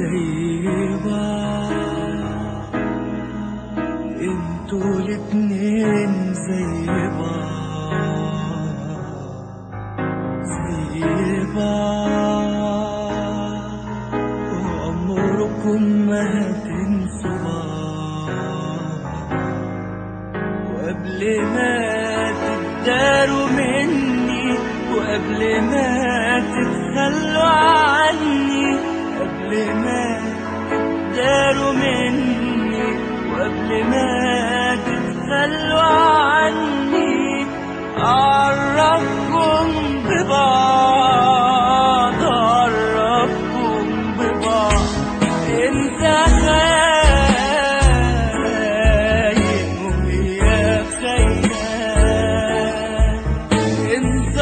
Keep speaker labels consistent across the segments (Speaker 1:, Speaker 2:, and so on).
Speaker 1: زي بعض، انتوا الاتنين زي بعض، زي بعض، وعمركم ما هتنسوا بعض. وقبل ما تتداروا مني، وقبل ما تتخلوا عني، قبل ما تتداروا مني، وقبل ما تتخلوا عني، أعرفكم ببعض، أعرفكم ببعض. انت خاين وهي خاينة، انت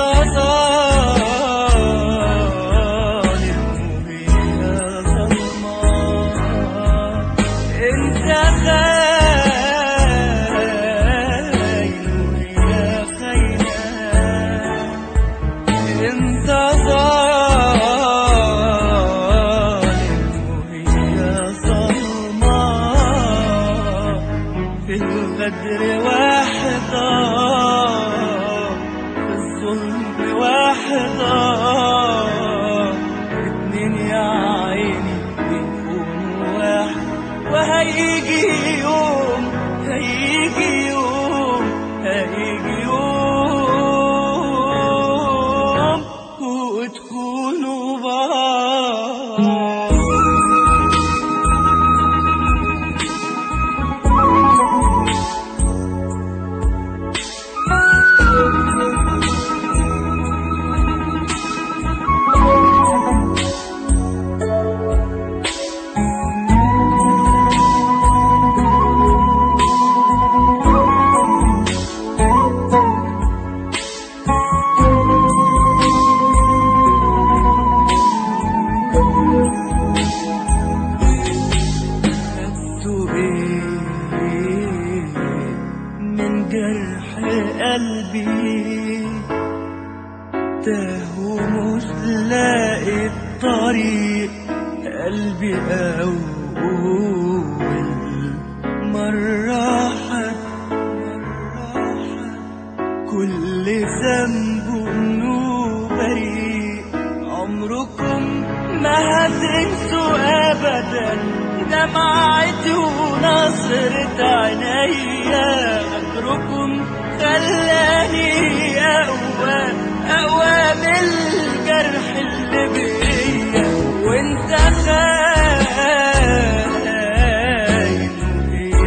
Speaker 1: ظالم وهي ظلمة، انت خاين وهي خاينة، انت ظالم وهي ظلمة. في الغدر واحدة، في الظلم واحدة، اتنين يا عيني بيكونوا واحد. وهيجي يوم، هيجي يوم، هيجي يوم وتكونوا بعض. خدتوا ايه من جرح قلبي؟ تاه ومش لاقي الطريق. قلبي أول مرة حب، كل ذنب إنه بريء. عمركم ما هتنسوا أبدا دمعتي ونظرة عينيا. غدركم خلاني أقوى من الجرح اللي بيا. وانت خاين وهي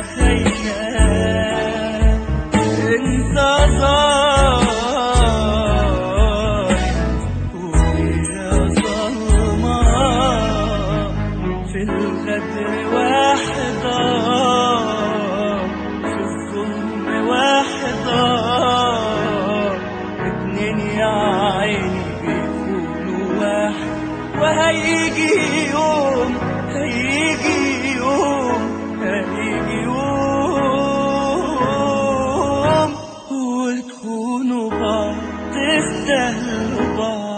Speaker 1: خاينة، انت ظالم وهي ظلمة. في الغدر واحدة، في الظلم واحدة، اتنين يا عيني بيكونوا واحد. وهيجي يوم، هيجي يوم، هيجي يوم وتكونوا بعض، تستاهلوا بعض.